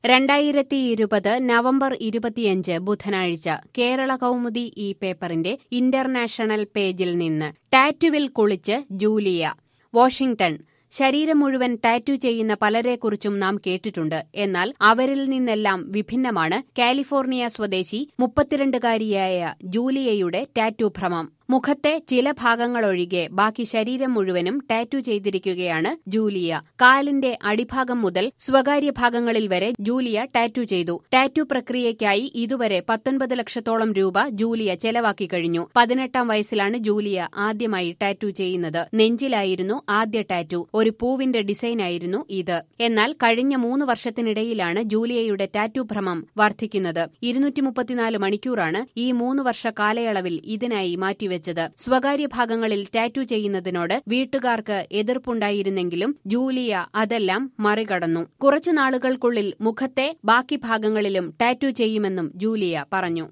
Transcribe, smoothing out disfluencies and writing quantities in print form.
2020 November 25 ബുധനാഴ്ച കേരള കൗമുദി ഈ പേപ്പറിന്റെ ഇന്റർനാഷണൽ പേജിൽ നിന്ന് ടാറ്റുവിൽ കുളിച്ച് ജൂലിയ. വാഷിംഗ്ടൺ. ശരീരം മുഴുവൻ ടാറ്റു ചെയ്യുന്ന പലരെക്കുറിച്ചും നാം കേട്ടിട്ടുണ്ട്. എന്നാൽ അവരിൽ നിന്നെല്ലാം വിഭിന്നമാണ് കാലിഫോർണിയ സ്വദേശി 32-കാരിയായ ജൂലിയയുടെ ടാറ്റു ഭ്രമം. മുഖത്തെ ചില ഭാഗങ്ങളൊഴികെ ബാക്കി ശരീരം മുഴുവനും ടാറ്റു ചെയ്തിരിക്കുകയാണ് ജൂലിയ. കാലിന്റെ അടിഭാഗം മുതൽ സ്വകാര്യ ഭാഗങ്ങളിൽ വരെ ജൂലിയ ടാറ്റു ചെയ്തു. ടാറ്റു പ്രക്രിയയ്ക്കായി ഇതുവരെ 19 ലക്ഷത്തോളം രൂപ ജൂലിയ ചെലവാക്കി കഴിഞ്ഞു. 18-ാം വയസ്സിലാണ് ജൂലിയ ആദ്യമായി ടാറ്റു ചെയ്യുന്നത്. നെഞ്ചിലായിരുന്നു ആദ്യ ടാറ്റു. ഒരു പൂവിന്റെ ഡിസൈനായിരുന്നു ഇത്. എന്നാൽ കഴിഞ്ഞ 3 വർഷത്തിനിടയിലാണ് ജൂലിയയുടെ ടാറ്റു ഭ്രമം വർദ്ധിക്കുന്നത്. 234 മണിക്കൂറാണ് ഈ 3 വർഷ കാലയളവിൽ ഇതിനായി മാറ്റിവെച്ചത്. സ്വകാര്യ ഭാഗങ്ങളിൽ ടാറ്റു ചെയ്യുന്നതിനോട് വീട്ടുകാർക്ക് എതിർപ്പുണ്ടായിരുന്നെങ്കിലും ജൂലിയ അതെല്ലാം മറികടന്നു. കുറച്ചു നാളുകൾക്കുള്ളിൽ മുഖത്തെ ബാക്കി ഭാഗങ്ങളിലും ടാറ്റു ചെയ്യുമെന്നും ജൂലിയ പറഞ്ഞു.